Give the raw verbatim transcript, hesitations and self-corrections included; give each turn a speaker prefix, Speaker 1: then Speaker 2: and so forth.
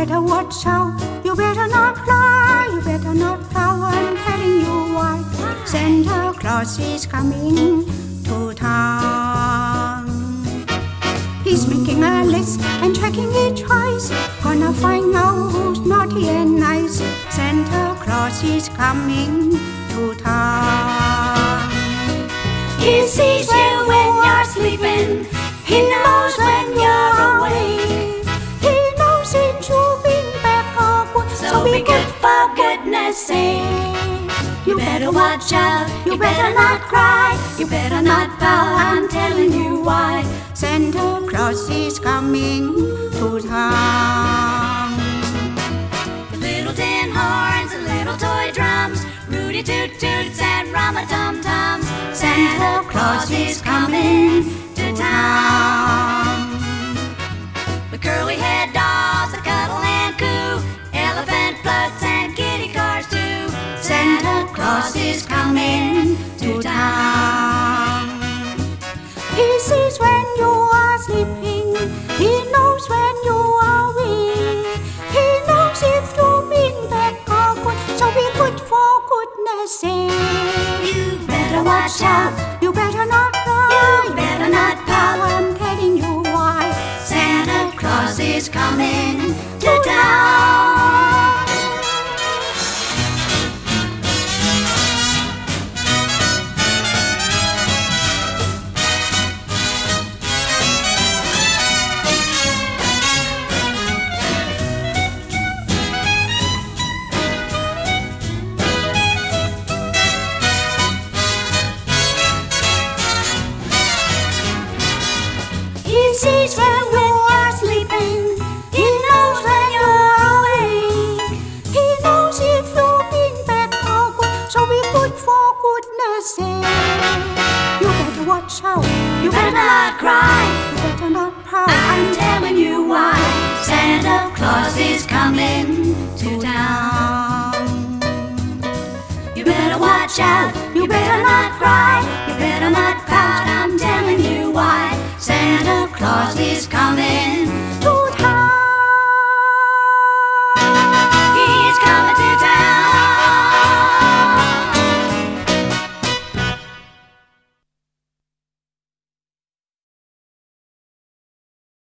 Speaker 1: better watch out, you better not cry, you better not pout, I'm telling you why. Santa Claus is coming to town. He's making a list and checking it twice, gonna find out who's naughty and nice. Santa Claus is coming to town.
Speaker 2: He sees you when you're sleeping, he knows when you're awake.
Speaker 1: He knows if you've been back or good,
Speaker 2: So be good for goodness sake. You better watch out, you better not cry, you better not pout, I'm telling you why.
Speaker 1: Santa Claus is coming to town.
Speaker 2: The little tin horns and little toy drums, Rudy Toot Toots and Rama-Tum-Tums. Santa Claus is coming to town. The curly-head dolls that cuddle and coo, elephant floats and kitty cars too. Santa Claus is coming to town.
Speaker 1: He sees when you are sleeping, he knows when you are weak. He knows if you've been bad or good, so be good for goodness sake.
Speaker 2: You better watch out,
Speaker 1: You better not cry,
Speaker 2: you better not pout,
Speaker 1: I'm telling you why.
Speaker 2: Santa Claus is coming to town.
Speaker 1: He sees when you are sleeping, he knows when you're awake. He knows if you've been bad or good, so be good for goodness sake. You better watch out, you
Speaker 2: Better not cry,
Speaker 1: you better not pout,
Speaker 2: I'm telling you why. Santa Claus is coming to town. You better watch out, you better not cry, you better not pout, I'm telling you why. Santa Claus is coming